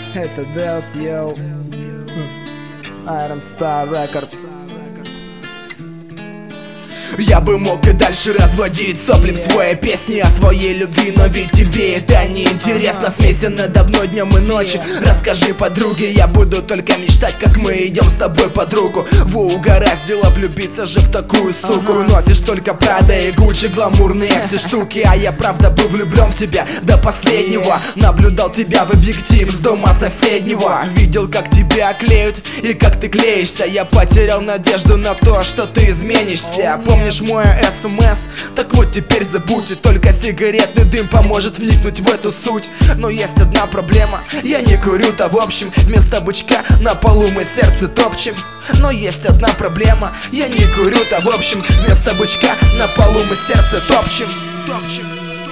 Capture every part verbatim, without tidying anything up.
Это Делс, йоу. Iron Star Records. Я бы мог и дальше разводить сопли в своей песне о своей любви, но ведь тебе это не интересно. Смесено давно днем и ночью. Расскажи подруге, я буду только мечтать, как мы идем с тобой под руку. Во, угораздило влюбиться же в такую суку. Носишь только Прада и Гуччи, гламурные все штуки. А я правда был влюблен в тебя до последнего. Наблюдал тебя в объектив с дома соседнего. Видел, как тебя клеют и как ты клеишься. Я потерял надежду на то, что ты изменишься. Помнишь мой смс? Так вот теперь забудь, и только сигаретный дым поможет вникнуть в эту суть. Но есть одна проблема, я не курю-то в общем. Вместо бычка на полу мы сердце топчем. Но есть одна проблема, я не курю-то в общем. Вместо бычка на полу мы сердце топчем. Топчем.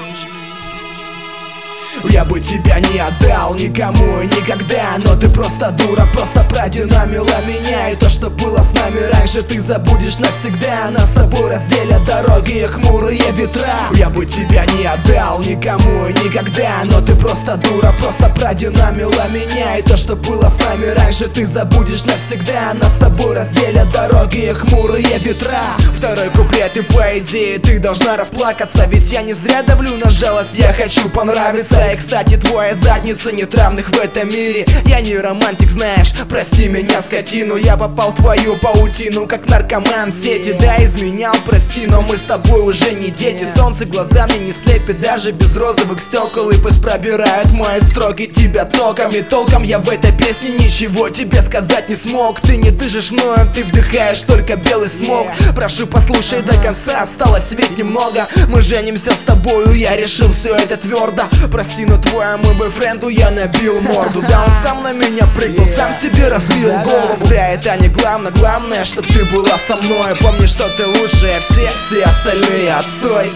Я бы тебя не отдал никому и никогда, но ты просто дура, просто продинамила меня. И то, что было с нами раньше, ты забудешь навсегда. Нас с тобой разделят дороги и хмурые ветра. Я бы тебя не отдал никому и никогда, но ты просто дура, просто продинамила меня. И то, что было с нами раньше, ты забудешь навсегда. Нас с тобой разделят дороги и хмурые ветра. Второй куплет, и по идее ты должна расплакаться, ведь я не зря давлю на жалость, я хочу понравиться. И, кстати, твоя задница нет равных в этом мире. Я не романтик, знаешь, прости меня, скотину. Я попал в твою паутину, как наркоман в сети. Да, изменял, прости, но мы с тобой уже не дети. Солнце глазами не слепит даже без розовых стекол. И пусть пробирают мои строки тебя током. И толком я в этой песне ничего тебе сказать не смог. Ты не дышишь мною, ты вдыхаешь только белый смог. Прошу, послушай до конца, осталось ведь немного. Мы женимся с тобою, я решил все это твердо. Прости, но твоему бойфренду я набил морду. Да, он сам на меня прыгнул, сам себе разбил голову. Да, это не главное, главное, чтоб ты была со мной. Помни, что ты лучшая, все, все остальные отстой.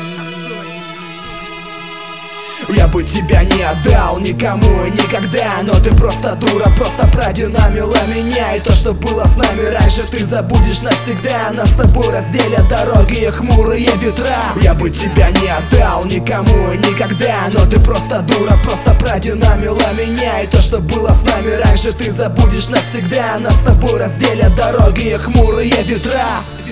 Я бы тебя не отдал никому и никогда, но ты просто дура, просто продинамила меня. И то, что было с нами раньше, ты забудешь навсегда. Нас с тобой разделят дороги и хмурые ветра. Я бы тебя не отдал никому и никогда, но ты просто дура, просто продинамила меня. И то, что было с нами раньше, ты забудешь навсегда. Нас с тобой разделят дороги и хмурые ветра.